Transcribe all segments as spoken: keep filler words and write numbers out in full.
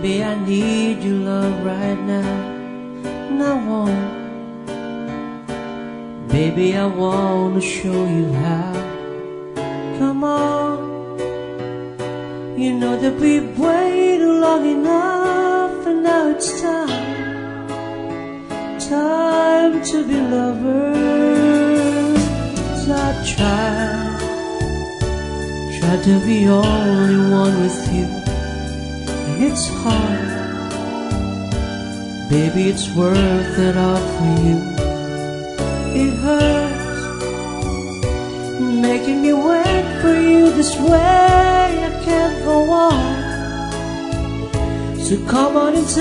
Baby, I need your love right now. And I want, baby, I want to show you how. Come on, you know that we've waited long enough, and now it's time, time to be lovers. I tried, tried to be only one with you, and it's hard. Baby, it's worth it all for you. It hurts making me wait for you this way. I can't go on, so come on and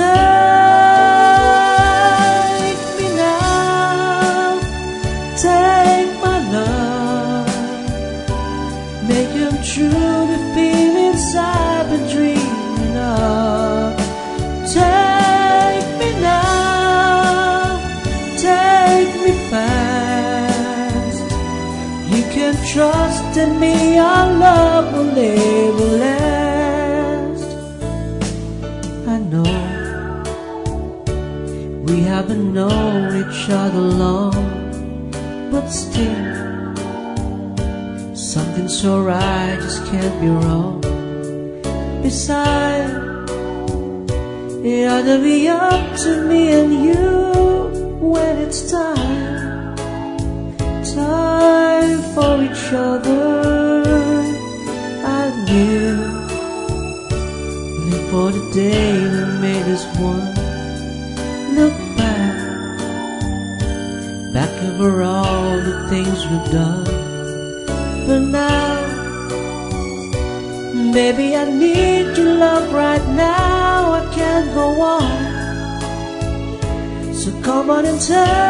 take me now. Take my love, make them true the feelings I've been dreaming of. Take me now, take me fast. You can trust in me, our love will never last. I know we haven't known each other long, but still something so right just can't be wrong. Besides, it ought to be up to me and you when it's time, time for each other. I knew, live for the day that made us one. Look back, back over all the things we've done. But now, baby, I need your love right now. I can't go on, so come on and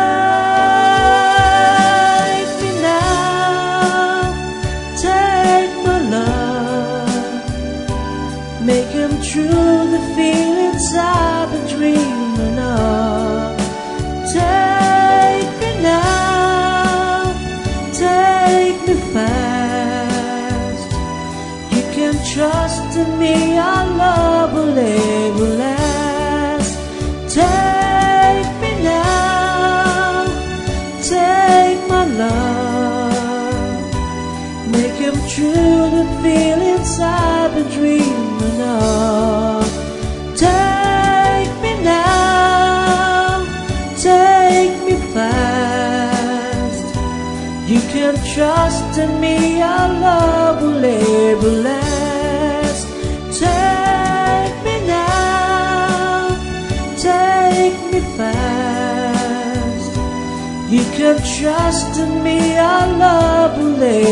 take me now. Take my love, make them true the feelings I've been dreaming of. Take me now, take me fast. You can trust in me, our love will never last. Take me now, take my love, make them true the feelings I've been dreaming of. Take me now, take me fast. You can trust in me, our love will never last. Take me now, take me fast. You can trust in me, our love will never